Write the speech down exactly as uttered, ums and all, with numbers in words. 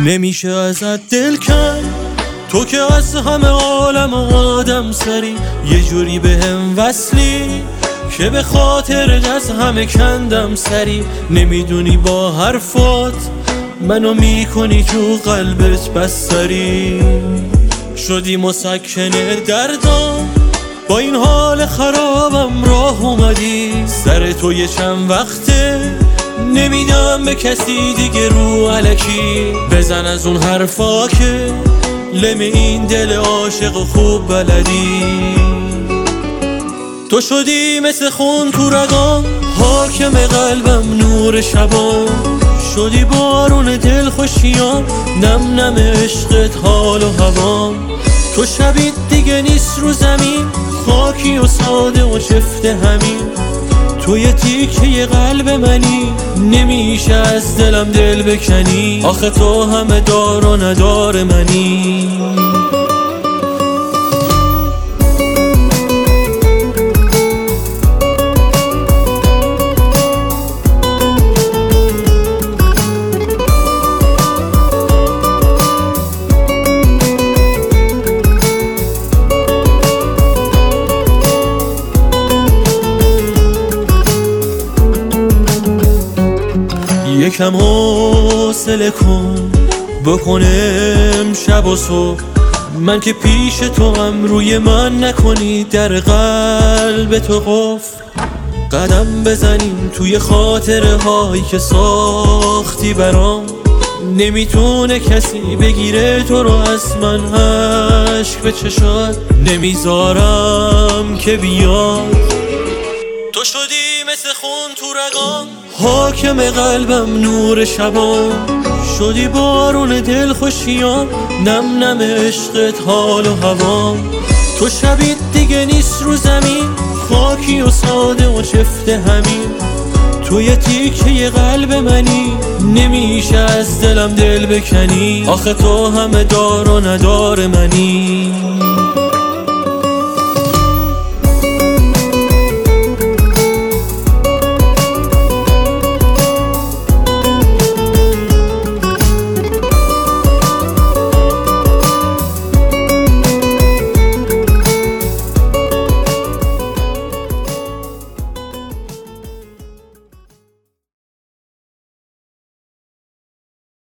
نمیشه ازت دل کن، تو که از همه عالم آدم سری، یه جوری به هم وصلی که به خاطرت از همه کندم سری. نمیدونی با حرفات منو میکنی تو قلبت بستری، شدی مسکن دردام، با این حال خرابم راه اومدی. سر تو یه چند وقته نمیدم به کسی دیگه رو الکی، بزن از اون حرفا که لم این دل عاشق خوب بلدی. تو شدی مثل خون تو رگام، حاکم قلبم نور شبام، شدی بارون دل خوشیام، نم نم عشقت حال و هوام. تو شبیت دیگه نیست رو زمین، خاکی و ساده و شفته همین، تو یه تیکه قلب منی، نمیشه از دلم دل بکنی. آخه تو همه دار و ندار منی. یکم حوصله کن، بکنم شب و صبح، من که پیش تو هم روی من نکنی در قلب تو قفل. قدم بزنیم توی خاطره هایی که ساختی برام، نمیتونه کسی بگیره تو رو از من. عشق به چشات نمیذارم که بیاد، تو شدی مثل خون تو رگام، حاکم قلبم نور شبام، شدی بارون دل خوشیام، نم نم عشقت حال و هوام. تو شبیت دیگه نیست رو زمین، خاکی و ساده و شفته همین، تو یه تیکه قلب منی، نمیشه از دلم دل بکنی. آخه تو همه دار و ندار منی.